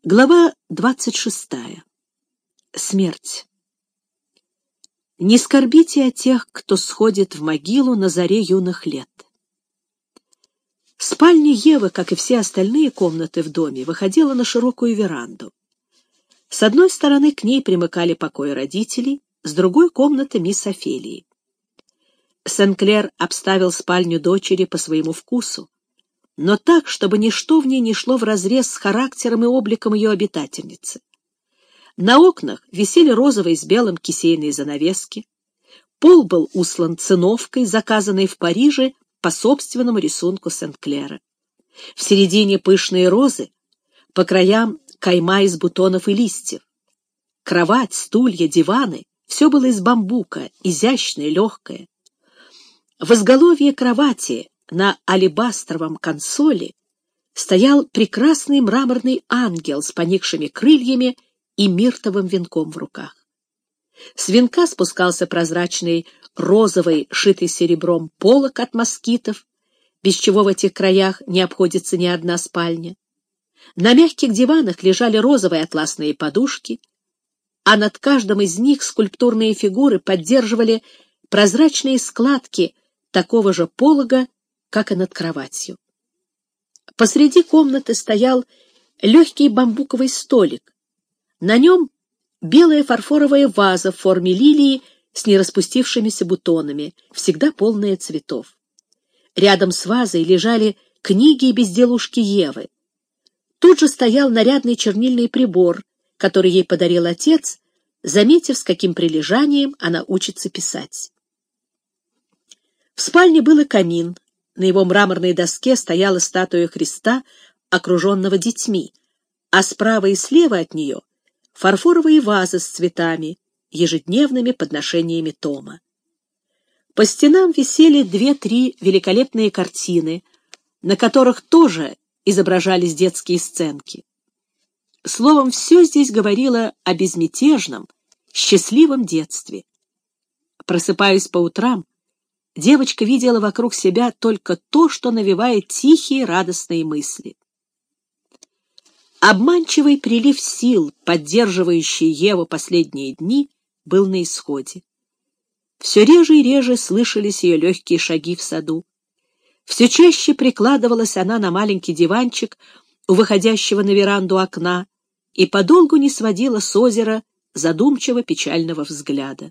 Глава 26. Смерть. Не скорбите о тех, кто сходит в могилу на заре юных лет. Спальня Евы, как и все остальные комнаты в доме, выходила на широкую веранду. С одной стороны к ней примыкали покои родителей, с другой — комната мисс Офелии. Сен-Клер обставил спальню дочери по своему вкусу, но так, чтобы ничто в ней не шло вразрез с характером и обликом ее обитательницы. На окнах висели розовые с белым кисейные занавески, пол был услан циновкой, заказанной в Париже по собственному рисунку Сен-Клера. В середине пышные розы, по краям кайма из бутонов и листьев. Кровать, стулья, диваны — все было из бамбука, изящное, легкое. В изголовье кровати на алебастровом консоли стоял прекрасный мраморный ангел с поникшими крыльями и миртовым венком в руках. С венка спускался прозрачный розовый, шитый серебром полог от москитов, без чего в этих краях не обходится ни одна спальня. На мягких диванах лежали розовые атласные подушки, а над каждым из них скульптурные фигуры поддерживали прозрачные складки такого же полога, как и над кроватью. Посреди комнаты стоял легкий бамбуковый столик. На нем белая фарфоровая ваза в форме лилии с нераспустившимися бутонами, всегда полная цветов. Рядом с вазой лежали книги и безделушки Евы. Тут же стоял нарядный чернильный прибор, который ей подарил отец, заметив, с каким прилежанием она учится писать. В спальне был и камин. На его мраморной доске стояла статуя Христа, окруженного детьми, а справа и слева от нее фарфоровые вазы с цветами, ежедневными подношениями Тома. По стенам висели 2-3 великолепные картины, на которых тоже изображались детские сценки. Словом, все здесь говорило о безмятежном, счастливом детстве. Просыпаясь по утрам, девочка видела вокруг себя только то, что навевает тихие радостные мысли. Обманчивый прилив сил, поддерживающий Еву последние дни, был на исходе. Все реже и реже слышались ее легкие шаги в саду. Все чаще прикладывалась она на маленький диванчик у выходящего на веранду окна и подолгу не сводила с озера задумчиво печального взгляда.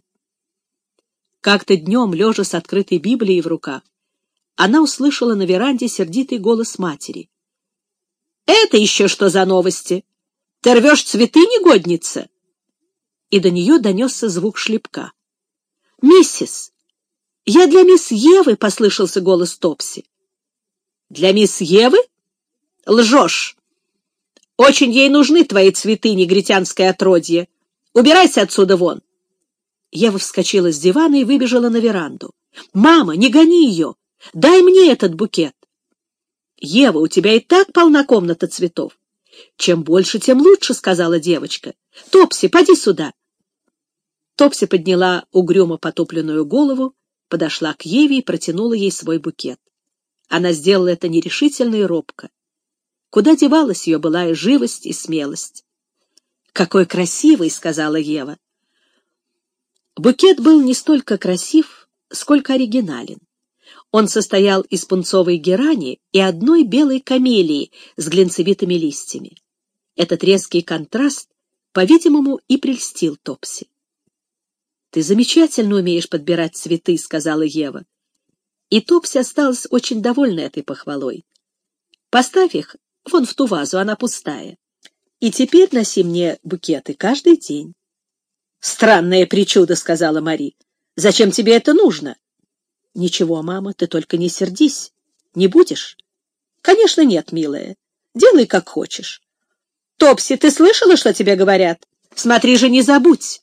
Как-то днем, лежа с открытой Библией в руках, она услышала на веранде сердитый голос матери. «Это еще что за новости? Ты рвешь цветы, негодница?» И до нее донесся звук шлепка. «Миссис, я для мисс Евы», — послышался голос Топси. «Для мисс Евы? Лжешь! Очень ей нужны твои цветы, негритянское отродье. Убирайся отсюда вон!» Ева вскочила с дивана и выбежала на веранду. «Мама, не гони ее! Дай мне этот букет!» «Ева, у тебя и так полна комната цветов!» «Чем больше, тем лучше», — сказала девочка. «Топси, поди сюда!» Топси подняла угрюмо потупленную голову, подошла к Еве и протянула ей свой букет. Она сделала это нерешительно и робко. Куда девалась ее былая живость и смелость? «Какой красивый!» — сказала Ева. Букет был не столько красив, сколько оригинален. Он состоял из пунцовой герани и одной белой камелии с глинцевитыми листьями. Этот резкий контраст, по-видимому, и прельстил Топси. «Ты замечательно умеешь подбирать цветы», — сказала Ева. И Топси осталась очень довольна этой похвалой. «Поставь их вон в ту вазу, она пустая. И теперь носи мне букеты каждый день». «Странное причудо», — сказала Мари. «Зачем тебе это нужно?» «Ничего, мама, ты только не сердись. Не будешь?» «Конечно нет, милая. Делай, как хочешь». «Топси, ты слышала, что тебе говорят? Смотри же, не забудь!»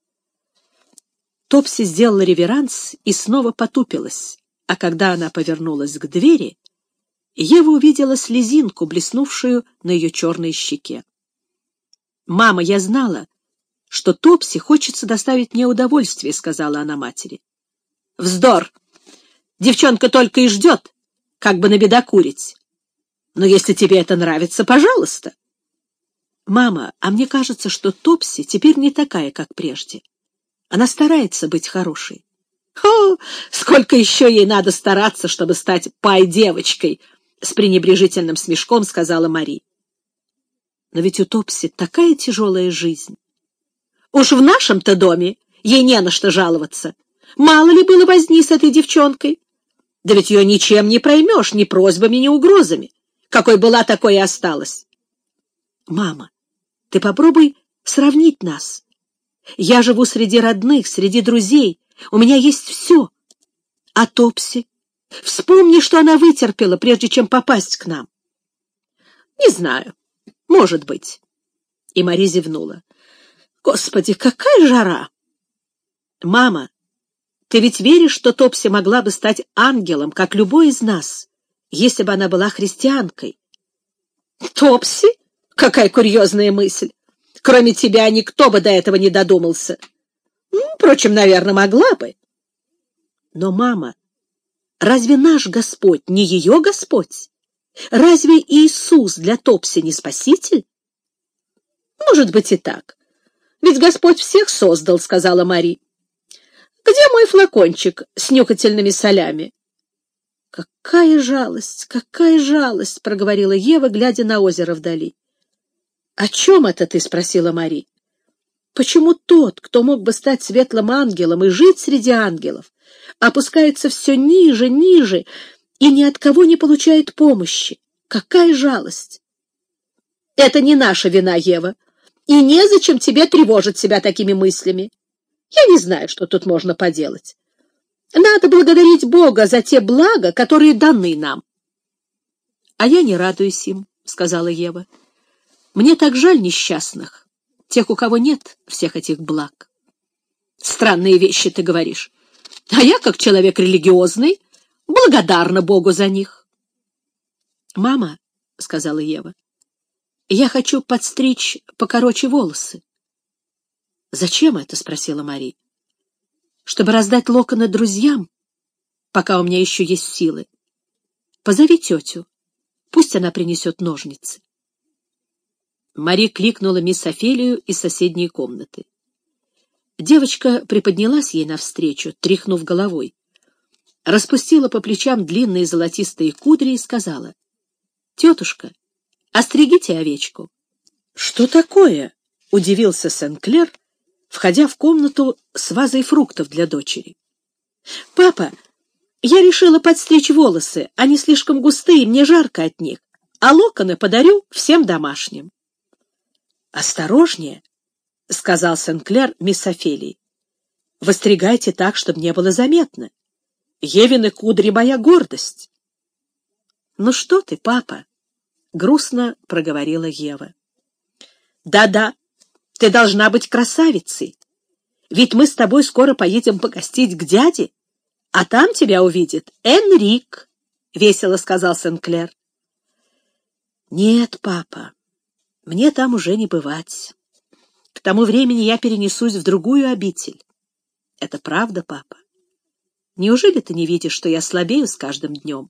Топси сделала реверанс и снова потупилась, а когда она повернулась к двери, Ева увидела слезинку, блеснувшую на ее черной щеке. «Мама, я знала, что Топси хочется доставить мне удовольствие», — сказала она матери. «Вздор! Девчонка только и ждет, как бы набедокурить. Но если тебе это нравится, пожалуйста». Мама, а мне кажется, что Топси теперь не такая, как прежде. Она старается быть хорошей. О, сколько еще ей надо стараться, чтобы стать пай-девочкой, с пренебрежительным смешком сказала Мари. Но ведь у Топси такая тяжелая жизнь. Уж в нашем-то доме ей не на что жаловаться. Мало ли было возни с этой девчонкой. Да ведь ее ничем не проймешь, ни просьбами, ни угрозами. Какой была, такой и осталась. Мама, ты попробуй сравнить нас. Я живу среди родных, среди друзей. У меня есть все. А Топси? Вспомни, что она вытерпела, прежде чем попасть к нам. Не знаю. Может быть. И Мари зевнула. Господи, какая жара! Мама, ты ведь веришь, что Топси могла бы стать ангелом, как любой из нас, если бы она была христианкой? Топси? Какая курьезная мысль! Кроме тебя никто бы до этого не додумался. Впрочем, наверное, могла бы. Но, мама, разве наш Господь не ее Господь? Разве Иисус для Топси не спаситель? Может быть и так. Ведь Господь всех создал, сказала Мари. Где мой флакончик с нюхательными солями? Какая жалость, проговорила Ева, глядя на озеро вдали. О чем это ты? Спросила Мари. Почему тот, кто мог бы стать светлым ангелом и жить среди ангелов, опускается все ниже, ниже и ни от кого не получает помощи? Какая жалость! Это не наша вина, Ева, и незачем тебе тревожить себя такими мыслями. Я не знаю, что тут можно поделать. Надо благодарить Бога за те блага, которые даны нам. — А я не радуюсь им, — сказала Ева. — Мне так жаль несчастных, тех, у кого нет всех этих благ. Странные вещи ты говоришь. А я, как человек религиозный, благодарна Богу за них. — Мама, — сказала Ева, — я хочу подстричь покороче волосы. — Зачем это? — спросила Мари. — Чтобы раздать локоны друзьям, пока у меня еще есть силы. Позови тетю, пусть она принесет ножницы. Мари кликнула мисс Офелию из соседней комнаты. Девочка приподнялась ей навстречу, тряхнув головой, распустила по плечам длинные золотистые кудри и сказала: — Тетушка, остригите овечку. — Что такое? — удивился Сен-Клер, входя в комнату с вазой фруктов для дочери. — Папа, я решила подстричь волосы, они слишком густые, мне жарко от них, а локоны подарю всем домашним. — Осторожнее, — сказал Сен-Клер мисс Офелии. — Выстригайте так, чтобы не было заметно. Евины кудри — моя гордость. — Ну что ты, папа? — грустно проговорила Ева. — Да-да, ты должна быть красавицей. Ведь мы с тобой скоро поедем погостить к дяде, а там тебя увидит Энрик, — весело сказал Сен-Клер. — Нет, папа, мне там уже не бывать. К тому времени я перенесусь в другую обитель. Это правда, папа? Неужели ты не видишь, что я слабею с каждым днем?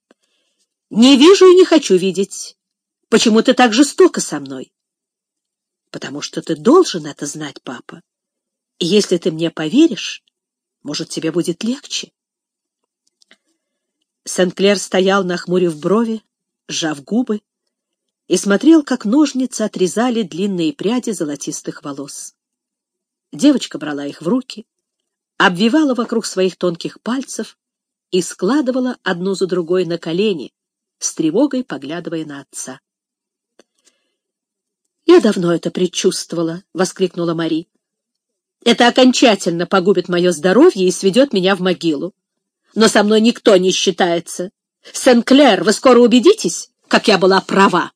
Не вижу и не хочу видеть. Почему ты так жестоко со мной? Потому что ты должен это знать, папа. И если ты мне поверишь, может, тебе будет легче. Сен-Клер стоял, нахмурив брови, сжав губы, и смотрел, как ножницы отрезали длинные пряди золотистых волос. Девочка брала их в руки, обвивала вокруг своих тонких пальцев и складывала одну за другой на колени, с тревогой поглядывая на отца. «Я давно это предчувствовала», — воскликнула Мари. «Это окончательно погубит мое здоровье и сведет меня в могилу. Но со мной никто не считается. Сен-Клер, вы скоро убедитесь, как я была права».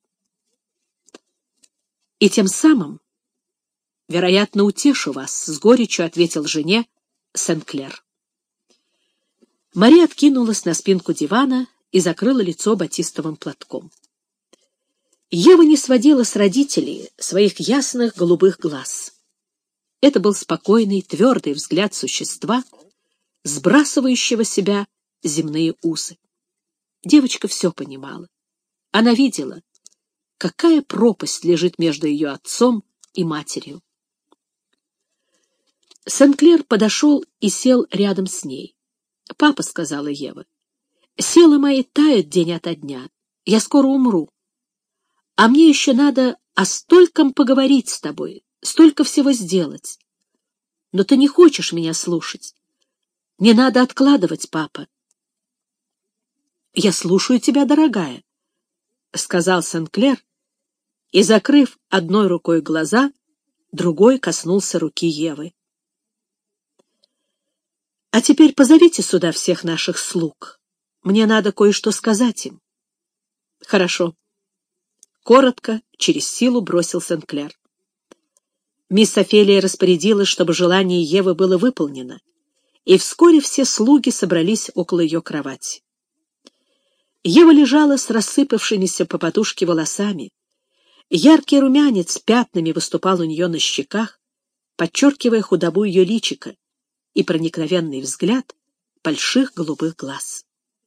«И тем самым, вероятно, утешу вас», — с горечью ответил жене Сен-Клер. Мари откинулась на спинку дивана и закрыла лицо батистовым платком. Ева не сводила с родителей своих ясных голубых глаз. Это был спокойный, твердый взгляд существа, сбрасывающего с себя земные узы. Девочка все понимала. Она видела, какая пропасть лежит между ее отцом и матерью. Сен-Клер подошел и сел рядом с ней. «Папа», — сказала Ева, — «силы мои тают день ото дня. Я скоро умру. А мне еще надо о стольком поговорить с тобой, столько всего сделать. Но ты не хочешь меня слушать. Не надо откладывать, папа». «Я слушаю тебя, дорогая», — сказал Сен-Клер, и, закрыв одной рукой глаза, другой коснулся руки Евы. «А теперь позовите сюда всех наших слуг. Мне надо кое-что сказать им». «Хорошо», — коротко, через силу бросил Сен-Клер. Мисс Офелия распорядилась, чтобы желание Евы было выполнено, и вскоре все слуги собрались около ее кровати. Ева лежала с рассыпавшимися по подушке волосами. Яркий румянец пятнами выступал у нее на щеках, подчеркивая худобу ее личика и проникновенный взгляд больших голубых глаз.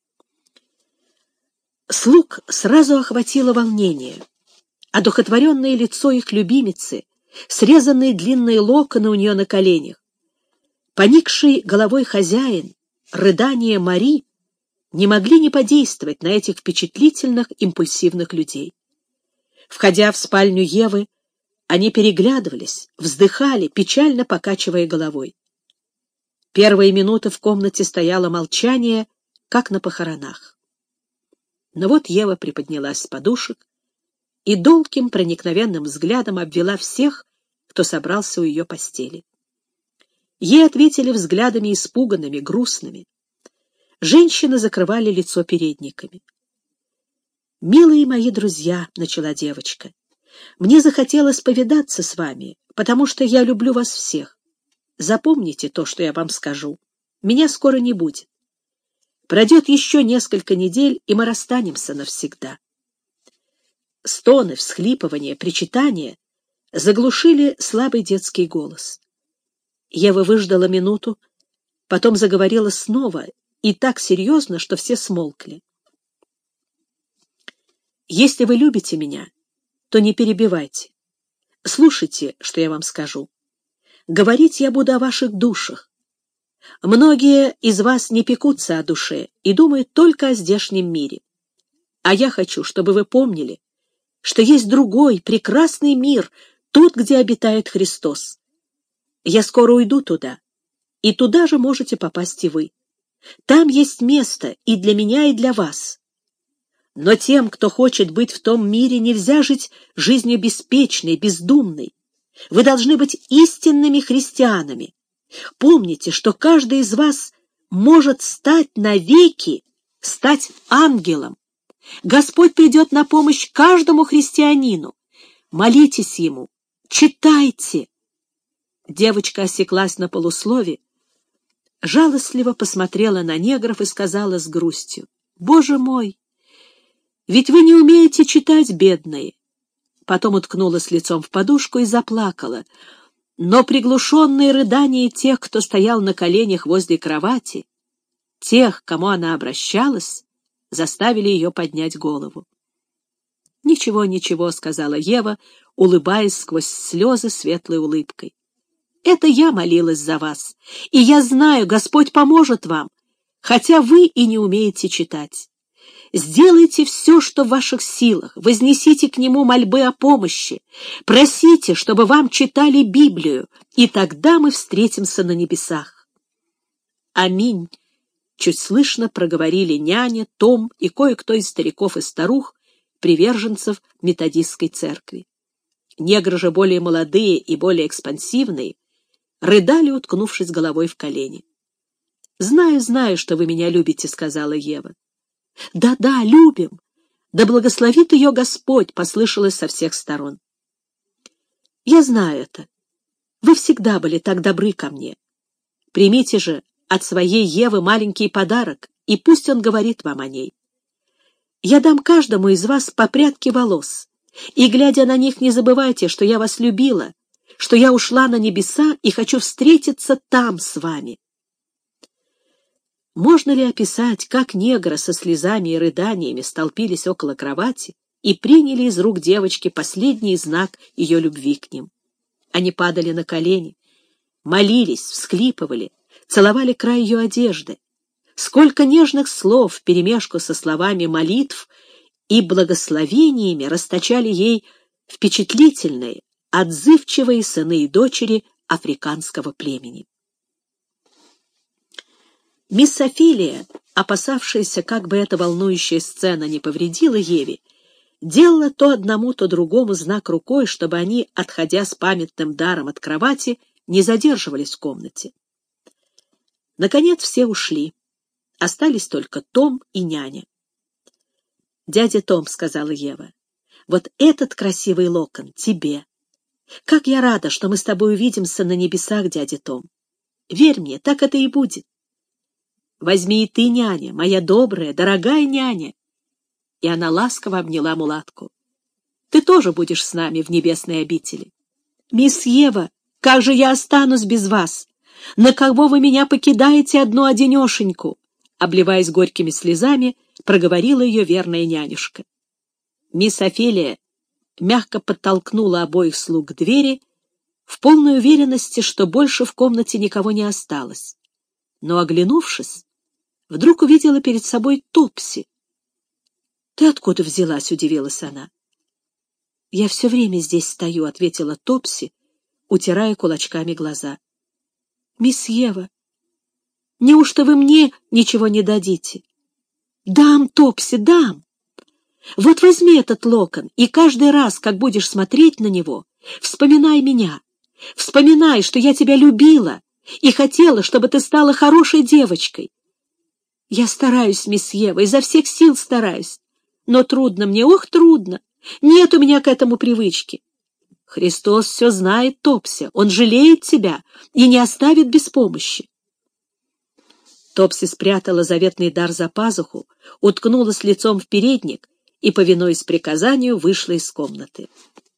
Слуг сразу охватило волнение. Одухотворенное лицо их любимицы, срезанные длинные локоны у нее на коленях, поникший головой хозяин, рыдание Мари не могли не подействовать на этих впечатлительных, импульсивных людей. Входя в спальню Евы, они переглядывались, вздыхали, печально покачивая головой. Первые минуты в комнате стояло молчание, как на похоронах. Но вот Ева приподнялась с подушек и долгим проникновенным взглядом обвела всех, кто собрался у ее постели. Ей ответили взглядами испуганными, грустными. Женщины закрывали лицо передниками. «Милые мои друзья», — начала девочка, — «мне захотелось повидаться с вами, потому что я люблю вас всех. Запомните то, что я вам скажу. Меня скоро не будет. Пройдет еще несколько недель, и мы расстанемся навсегда». Стоны, всхлипывания, причитания заглушили слабый детский голос. Ева выждала минуту, потом заговорила снова, и так серьезно, что все смолкли. «Если вы любите меня, то не перебивайте. Слушайте, что я вам скажу. Говорить я буду о ваших душах. Многие из вас не пекутся о душе и думают только о здешнем мире. А я хочу, чтобы вы помнили, что есть другой, прекрасный мир, тот, где обитает Христос. Я скоро уйду туда, и туда же можете попасть и вы. Там есть место и для меня, и для вас. Но тем, кто хочет быть в том мире, нельзя жить жизнью беспечной, бездумной. Вы должны быть истинными христианами. Помните, что каждый из вас может стать навеки, стать ангелом. Господь придет на помощь каждому христианину. Молитесь Ему, читайте. Девочка осеклась на полуслове, жалостливо посмотрела на негров и сказала с грустью: «Боже мой, ведь вы не умеете читать, бедные». Потом уткнулась лицом в подушку и заплакала, но приглушенные рыдания тех, кто стоял на коленях возле кровати, тех, к кому она обращалась, заставили ее поднять голову. «Ничего, ничего», — сказала Ева, улыбаясь сквозь слезы светлой улыбкой. «Это я молилась за вас, и я знаю, Господь поможет вам, хотя вы и не умеете читать. Сделайте все, что в ваших силах, вознесите к Нему мольбы о помощи, просите, чтобы вам читали Библию, и тогда мы встретимся на небесах». «Аминь», — чуть слышно проговорили няня, Том и кое-кто из стариков и старух, приверженцев методистской церкви. Негры же, более молодые и более экспансивные, рыдали, уткнувшись головой в колени. «Знаю, знаю, что вы меня любите», — сказала Ева. «Да-да, любим! Да благословит ее Господь!» — послышалось со всех сторон. «Я знаю это. Вы всегда были так добры ко мне. Примите же от своей Евы маленький подарок, и пусть он говорит вам о ней. Я дам каждому из вас по прядке волос, и, глядя на них, не забывайте, что я вас любила, что я ушла на небеса и хочу встретиться там с вами». Можно ли описать, как негры со слезами и рыданиями столпились около кровати и приняли из рук девочки последний знак ее любви к ним. Они падали на колени, молились, всхлипывали, целовали край ее одежды. Сколько нежных слов вперемешку со словами молитв и благословениями расточали ей впечатлительные, отзывчивые сыны и дочери африканского племени. Мисс Офелия, опасавшаяся, как бы эта волнующая сцена не повредила Еве, делала то одному, то другому знак рукой, чтобы они, отходя с памятным даром от кровати, не задерживались в комнате. Наконец все ушли. Остались только Том и няня. «Дядя Том», — сказала Ева, — «вот этот красивый локон тебе. Как я рада, что мы с тобой увидимся на небесах, дядя Том. Верь мне, так это и будет. Возьми и ты, няня, моя добрая, дорогая няня». И она ласково обняла мулатку. «Ты тоже будешь с нами в небесной обители. Мисс Ева, как же я останусь без вас? На кого вы меня покидаете одну-одинешеньку?» Обливаясь горькими слезами, проговорила ее верная нянюшка. Мисс Офелия мягко подтолкнула обоих слуг к двери, в полной уверенности, что больше в комнате никого не осталось. Но, оглянувшись, вдруг увидела перед собой Топси. «Ты откуда взялась?» — удивилась она. «Я все время здесь стою», — ответила Топси, утирая кулачками глаза. «Мисс Ева, неужто вы мне ничего не дадите?» «Дам, Топси, дам. Вот возьми этот локон, и каждый раз, как будешь смотреть на него, вспоминай меня. Вспоминай, что я тебя любила и хотела, чтобы ты стала хорошей девочкой. Я стараюсь, мисс Ева, изо всех сил стараюсь, но трудно мне, ох, трудно. Нет у меня к этому привычки. Христос все знает, Топси, Он жалеет тебя и не оставит без помощи». Топси спрятала заветный дар за пазуху, уткнулась лицом в передник и, повинуясь приказанию, вышла из комнаты.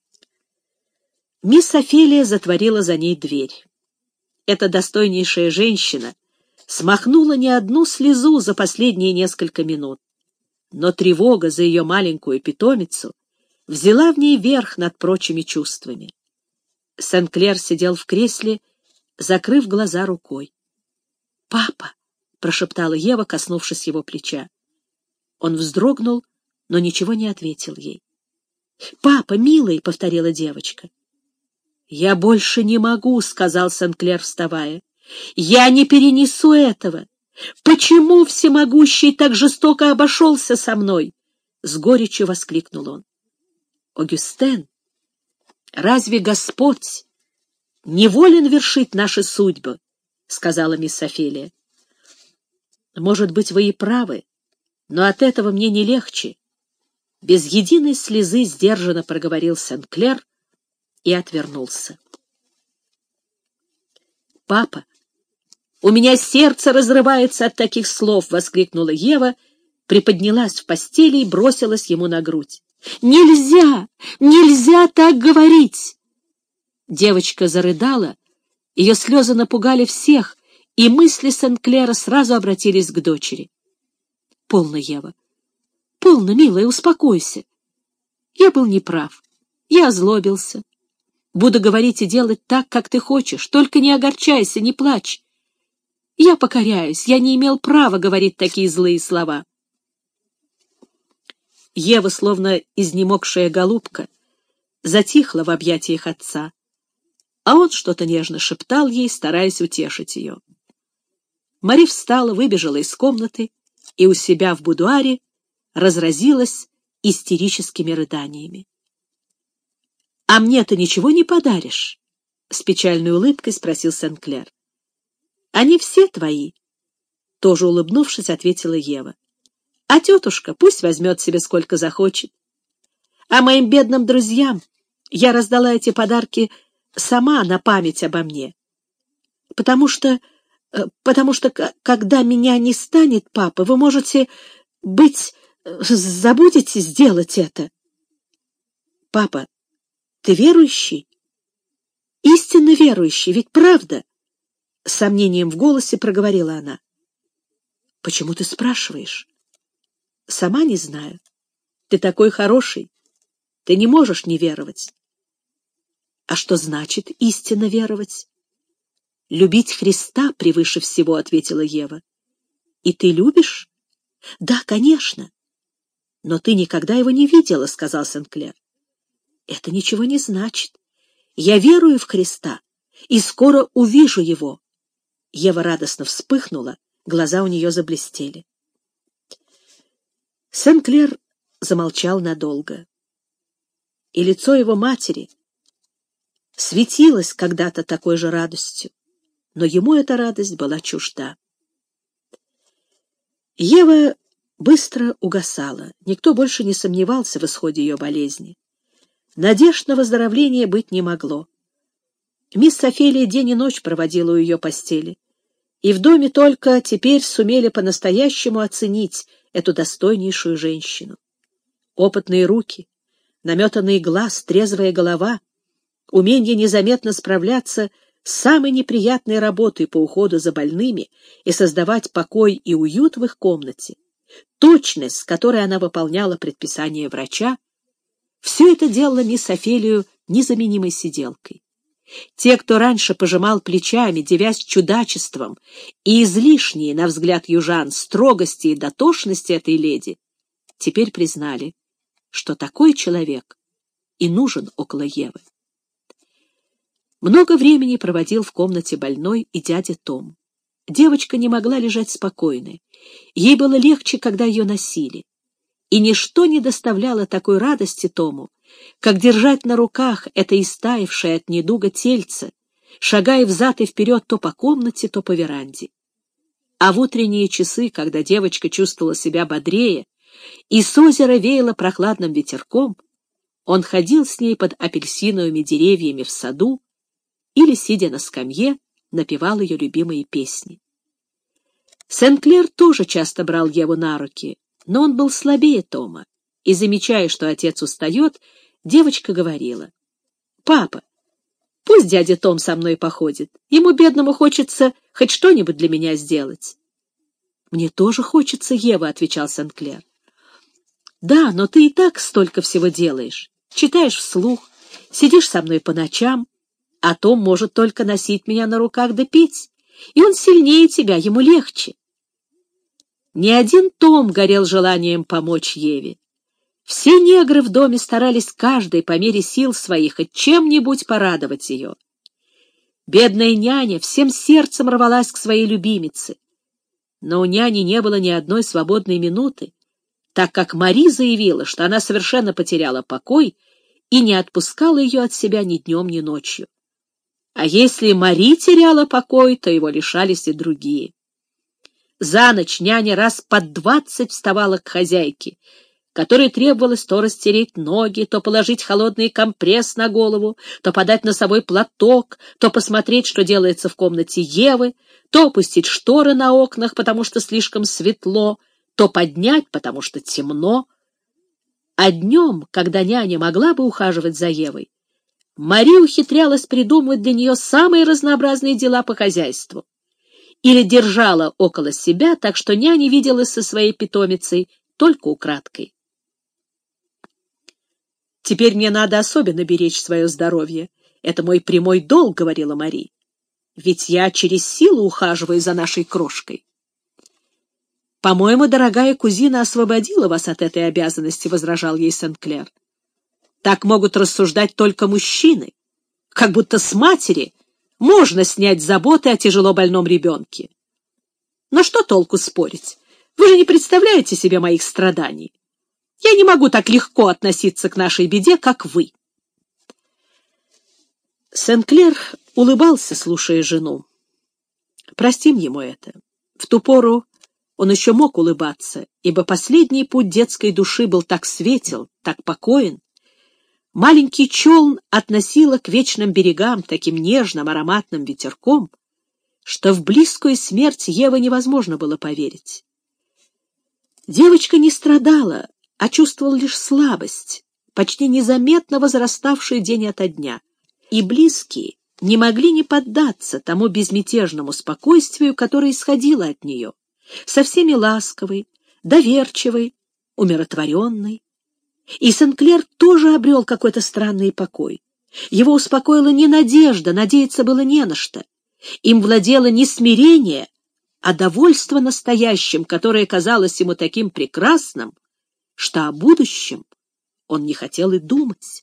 Мисс Офелия затворила за ней дверь. Эта достойнейшая женщина смахнула не одну слезу за последние несколько минут, но тревога за ее маленькую питомицу взяла в ней верх над прочими чувствами. Сен-Клер сидел в кресле, закрыв глаза рукой. «Папа!» — прошептала Ева, коснувшись его плеча. Он вздрогнул, но ничего не ответил ей. «Папа, милый!» — повторила девочка. «Я больше не могу», — сказал Сен-Клер, вставая. «Я не перенесу этого. Почему всемогущий так жестоко обошелся со мной?» С горечью воскликнул он. «Огюстен, разве Господь не волен вершить наши судьбы?» — сказала мисс Офелия. «Может быть, вы и правы, но от этого мне не легче». Без единой слезы сдержанно проговорил Сен-Клер и отвернулся. «Папа, у меня сердце разрывается от таких слов!» — воскликнула Ева, приподнялась в постели и бросилась ему на грудь. «Нельзя! Нельзя так говорить!» Девочка зарыдала, ее слезы напугали всех, и мысли Сен-Клера сразу обратились к дочери. «Полно, Ева, полно, милая, успокойся. Я был неправ, я озлобился. Буду говорить и делать так, как ты хочешь, только не огорчайся, не плачь. Я покоряюсь, я не имел права говорить такие злые слова». Ева, словно изнемогшая голубка, затихла в объятиях отца, а он что-то нежно шептал ей, стараясь утешить ее. Мари встала, выбежала из комнаты и у себя в будуаре разразилась истерическими рыданиями. «А мне ты ничего не подаришь?» — с печальной улыбкой спросил Сен-Клер. «Они все твои», — тоже улыбнувшись, ответила Ева. «А тетушка пусть возьмет себе сколько захочет. А моим бедным друзьям я раздала эти подарки сама на память обо мне. Потому что, когда меня не станет, папа, вы можете забудете сделать это». «Папа, ты верующий? Истинно верующий, ведь правда?» С сомнением в голосе проговорила она. «Почему ты спрашиваешь?» «Сама не знаю. Ты такой хороший, Ты не можешь не веровать. А что значит истинно веровать? Любить Христа превыше всего, — ответила Ева. И ты любишь? Да, конечно. Но ты никогда его не видела, — сказал Сен-Клер. Это ничего не значит. Я верую в Христа и скоро увижу его. Ева радостно вспыхнула, глаза у нее заблестели. Сен-Клер замолчал надолго, и лицо его матери светилось когда-то такой же радостью, но ему эта радость была чужда. Ева быстро угасала, никто больше не сомневался в исходе ее болезни. Надежд на выздоровление быть не могло. Мисс Офелия день и ночь проводила у ее постели, и в доме только теперь сумели по-настоящему оценить эту достойнейшую женщину. Опытные руки, наметанный глаз, трезвая голова, умение незаметно справляться с самой неприятной работой по уходу за больными и создавать покой и уют в их комнате, точность, с которой она выполняла предписания врача, все это делало мисс Офелию незаменимой сиделкой. Те, кто раньше пожимал плечами, дивясь чудачеством и излишней, на взгляд южан, строгости и дотошности этой леди, теперь признали, что такой человек и нужен около Евы. Много времени проводил в комнате больной и дядя Том. Девочка не могла лежать спокойно. Ей было легче, когда ее носили. И ничто не доставляло такой радости Тому, как держать на руках это истаившее от недуга тельце, шагая взад и вперед то по комнате, то по веранде. А в утренние часы, когда девочка чувствовала себя бодрее, и с озера веяло прохладным ветерком, он ходил с ней под апельсиновыми деревьями в саду или, сидя на скамье, напевал ее любимые песни. Сен-Клер тоже часто брал Еву на руки, но он был слабее Тома, и, замечая, что отец устает, девочка говорила: «Папа, пусть дядя Том со мной походит, ему, бедному, хочется хоть что-нибудь для меня сделать». «Мне тоже хочется, Ева», — отвечал Сен-Клер. «Да, но ты и так столько всего делаешь. Читаешь вслух, сидишь со мной по ночам, а Том может только носить меня на руках да петь, и он сильнее тебя, ему легче». Ни один Том горел желанием помочь Еве. Все негры в доме старались каждый по мере сил своих хоть чем-нибудь порадовать ее. Бедная няня всем сердцем рвалась к своей любимице, но у няни не было ни одной свободной минуты, так как Мари заявила, что она совершенно потеряла покой и не отпускала ее от себя ни днем, ни ночью. А если Мари теряла покой, то его лишались и другие. За ночь няня раз по 20 вставала к хозяйке, которой требовалось то растереть ноги, то положить холодный компресс на голову, то подать носовой платок, то посмотреть, что делается в комнате Евы, то опустить шторы на окнах, потому что слишком светло, то поднять, потому что темно. А днем, когда няня могла бы ухаживать за Евой, Мария ухитрялась придумывать для нее самые разнообразные дела по хозяйству или держала около себя, так что няня виделась со своей питомицей только украдкой. «Теперь мне надо особенно беречь свое здоровье. Это мой прямой долг», — говорила Мари. «Ведь я через силу ухаживаю за нашей крошкой». «По-моему, дорогая кузина освободила вас от этой обязанности», — возражал ей Сен-Клер. «Так могут рассуждать только мужчины, как будто с матери можно снять заботы о тяжело больном ребенке. Но что толку спорить? Вы же не представляете себе моих страданий. Я не могу так легко относиться к нашей беде, как вы». Сен-Клер улыбался, слушая жену. Простим ему это. В ту пору он еще мог улыбаться, ибо последний путь детской души был так светел, так покоен. Маленький челн относило к вечным берегам таким нежным ароматным ветерком, что в близкую смерть Евы невозможно было поверить. Девочка не страдала, а чувствовала лишь слабость, почти незаметно возраставшую день ото дня, и близкие не могли не поддаться тому безмятежному спокойствию, которое исходило от нее, со всеми ласковой, доверчивой, умиротворенной. И Сен-Клер тоже обрел какой-то странный покой. Его успокоила не надежда, надеяться было не на что. Им владело не смирение, а довольство настоящим, которое казалось ему таким прекрасным, что о будущем он не хотел и думать.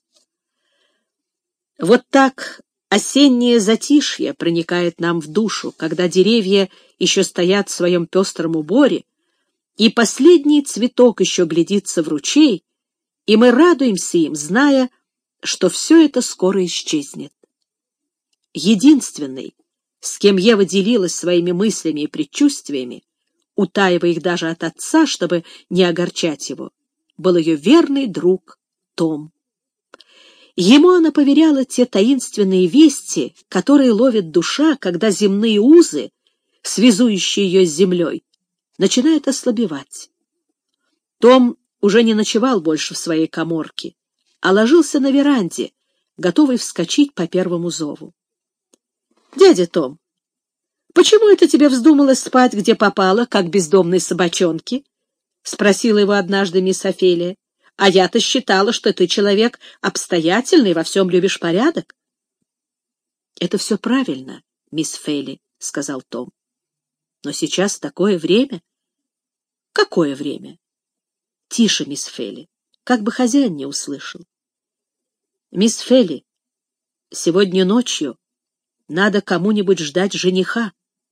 Вот так осеннее затишье проникает нам в душу, когда деревья еще стоят в своем пестром уборе, и последний цветок еще глядится в ручей, и мы радуемся им, зная, что все это скоро исчезнет. Единственный, с кем Ева делилась своими мыслями и предчувствиями, утаивая их даже от отца, чтобы не огорчать его, был ее верный друг Том. Ему она поверяла те таинственные вести, которые ловит душа, когда земные узы, связующие ее с землей, начинают ослабевать. Том уже не ночевал больше в своей каморке, а ложился на веранде, готовый вскочить по первому зову. — Дядя Том, почему это тебе вздумалось спать, где попало, как бездомной собачонке? — спросила его однажды мисс Офелия. — А я-то считала, что ты человек обстоятельный, во всем любишь порядок. — Это все правильно, мисс Фейли, — сказал Том. — Но сейчас такое время. — Какое время? — Тише, мисс Фейли, как бы хозяин не услышал. — Мисс Фейли, сегодня ночью надо кому-нибудь ждать жениха.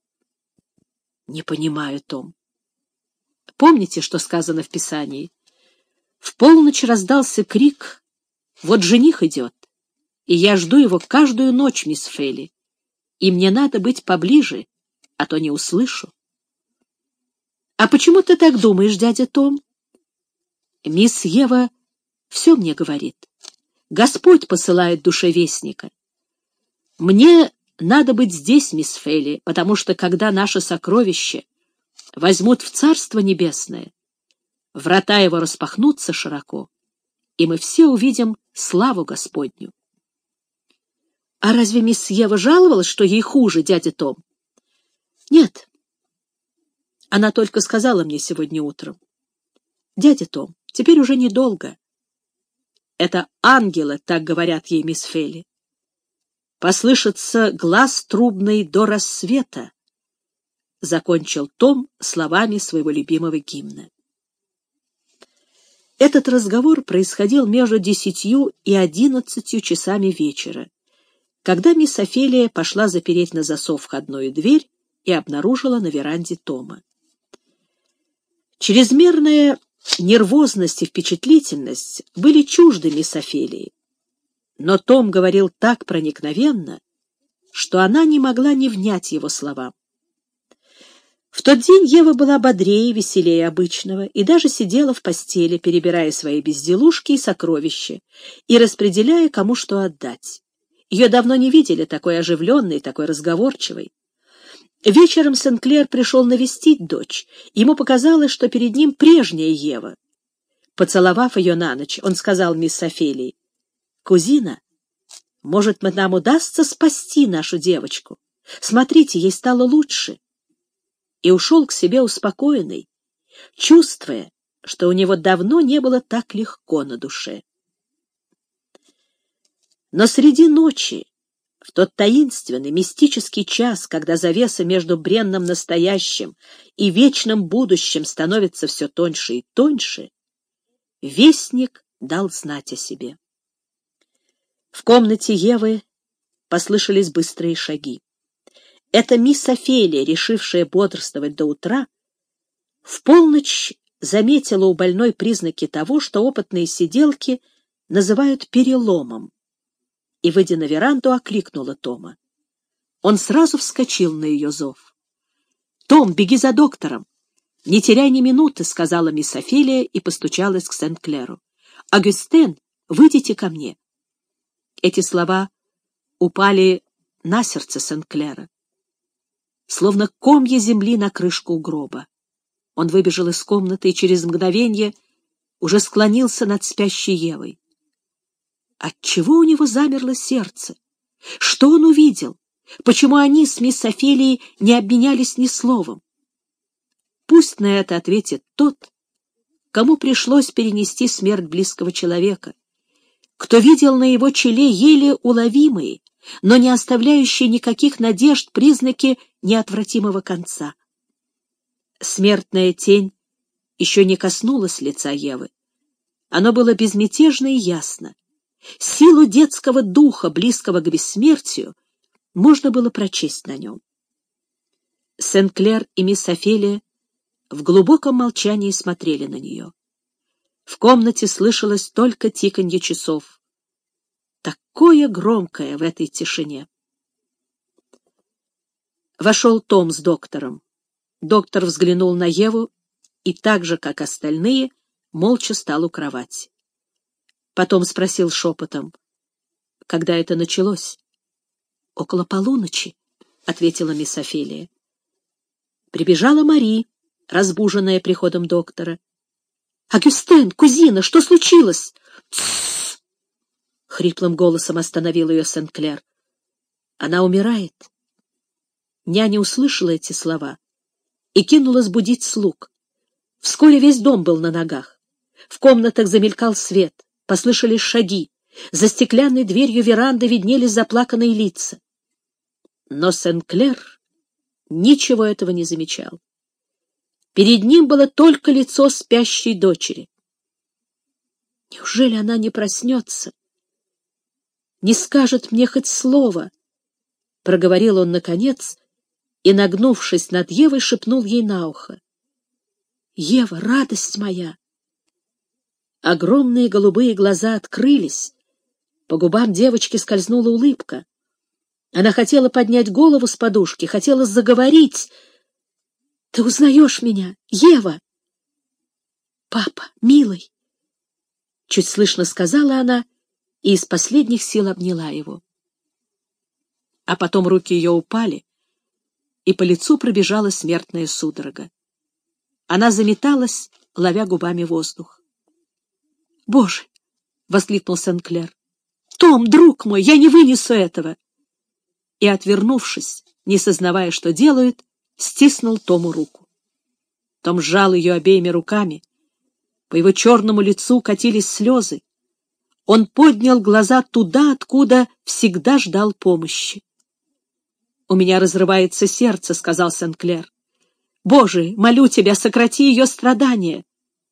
— Не понимаю, Том. Помните, что сказано в Писании? В полночь раздался крик: «Вот жених идет!» И я жду его каждую ночь, мисс Фейли. И мне надо быть поближе, а то не услышу. — А почему ты так думаешь, дядя Том? — Мисс Ева все мне говорит. Господь посылает душе вестника. Мне надо быть здесь, мисс Фейли, потому что, когда наше сокровище возьмут в Царство Небесное, врата его распахнутся широко, и мы все увидим славу Господню. — А разве мисс Ева жаловалась, что ей хуже, дядя Том? — Нет. Она только сказала мне сегодня утром: «Дядя Том, теперь уже недолго». Это ангелы так говорят ей, мисс Фейли. Послышится глас трубный до рассвета, — закончил Том словами своего любимого гимна. Этот разговор происходил между 10 и 11 часами вечера, когда мисс Офелия пошла запереть на засов входную дверь и обнаружила на веранде Тома. Чрезмерная нервозность и впечатлительность были чужды мисс Офелии, но Том говорил так проникновенно, что она не могла не внять его словам. В тот день Ева была бодрее и веселее обычного и даже сидела в постели, перебирая свои безделушки и сокровища и распределяя, кому что отдать. Ее давно не видели такой оживленной, такой разговорчивой. Вечером Сен-Клер пришел навестить дочь. Ему показалось, что перед ним прежняя Ева. Поцеловав ее на ночь, он сказал мисс Офелии: «Кузина, может, нам удастся спасти нашу девочку? Смотрите, ей стало лучше». И ушел к себе успокоенный, чувствуя, что у него давно не было так легко на душе. Но среди ночи, в тот таинственный, мистический час, когда завеса между бренным настоящим и вечным будущим становится все тоньше и тоньше, вестник дал знать о себе. В комнате Евы послышались быстрые шаги. Эта мисс Офелия, решившая бодрствовать до утра, в полночь заметила у больной признаки того, что опытные сиделки называют переломом, и, выйдя на веранду, окликнула Тома. Он сразу вскочил на ее зов. «Том, беги за доктором!» «Не теряй ни минуты», — сказала мисс Офелия и постучалась к Сен-Клеру. «Агюстен, выйдите ко мне». Эти слова упали на сердце Сен-Клера, словно комья земли на крышку гроба. Он выбежал из комнаты и через мгновение уже склонился над спящей Евой. Отчего у него замерло сердце? Что он увидел? Почему они с мисс Офелией не обменялись ни словом? Пусть на это ответит тот, кому пришлось перенести смерть близкого человека, кто видел на его челе еле уловимые, но не оставляющие никаких надежд признаки неотвратимого конца. Смертная тень еще не коснулась лица Евы. Оно было безмятежно и ясно. Силу детского духа, близкого к бессмертию, можно было прочесть на нем. Сен-Клер и мисс Офелия в глубоком молчании смотрели на нее. В комнате слышалось только тиканье часов. Такое громкое в этой тишине. Вошел Том с доктором. Доктор взглянул на Еву и так же, как остальные, молча стал у кровати. Потом спросил шепотом: «Когда это началось?» «Около полуночи», — ответила мисс Офелия. Прибежала Мари, разбуженная приходом доктора. «Агюстен, кузина, что случилось?» «Тссс!» — хриплым голосом остановил ее Сен-Клер. «Она умирает». Няня услышала эти слова и кинулась будить слуг. Вскоре весь дом был на ногах. В комнатах замелькал свет, послышались шаги. За стеклянной дверью веранды виднелись заплаканные лица. Но Сен-Клер ничего этого не замечал. Перед ним было только лицо спящей дочери. Неужели она не проснется? Не скажет мне хоть слова? Проговорил он наконец и, нагнувшись над Евой, шепнул ей на ухо: «Ева, радость моя!» Огромные голубые глаза открылись, по губам девочки скользнула улыбка. Она хотела поднять голову с подушки, хотела заговорить. «Ты узнаешь меня, Ева?» «Папа, милый!» Чуть слышно сказала она и из последних сил обняла его. А потом руки ее упали, и по лицу пробежала смертная судорога. Она заметалась, ловя губами воздух. «Боже!» — воскликнул Сен-Клер. «Том, друг мой, я не вынесу этого!» И, отвернувшись, не сознавая, что делает, стиснул Тому руку. Том сжал ее обеими руками. По его черному лицу катились слезы. Он поднял глаза туда, откуда всегда ждал помощи. «У меня разрывается сердце», — сказал Сен-Клер. «Боже, молю тебя, сократи ее страдания».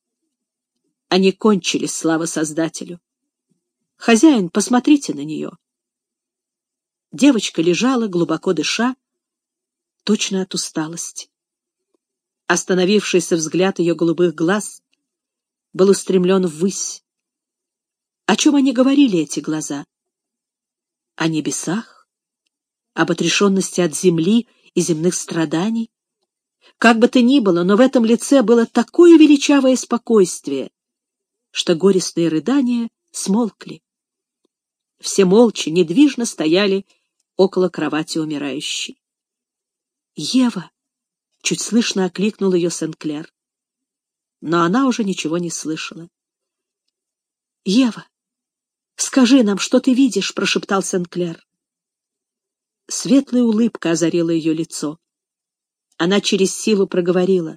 Они кончились, слава Создателю. «Хозяин, посмотрите на нее». Девочка лежала, глубоко дыша, точно от усталости. Остановившийся взгляд ее голубых глаз был устремлен ввысь. О чем они говорили, эти глаза? О небесах? Об отрешенности от земли и земных страданий? Как бы то ни было, но в этом лице было такое величавое спокойствие, что горестные рыдания смолкли. Все молча, недвижно стояли около кровати умирающей. «Ева!» — чуть слышно окликнул ее Сен-Клер. Но она уже ничего не слышала. «Ева, скажи нам, что ты видишь?» — прошептал Сен-Клер. Светлая улыбка озарила ее лицо. Она через силу проговорила: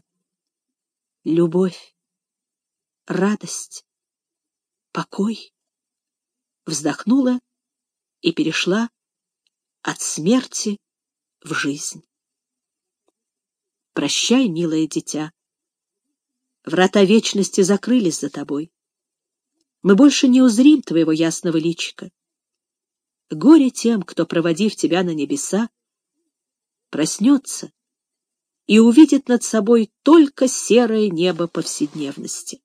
«Любовь, радость, покой». Вздохнула и перешла от смерти в жизнь. Прощай, милое дитя. Врата вечности закрылись за тобой. Мы больше не узрим твоего ясного личика. Горе тем, кто, проводив тебя на небеса, проснется и увидит над собой только серое небо повседневности.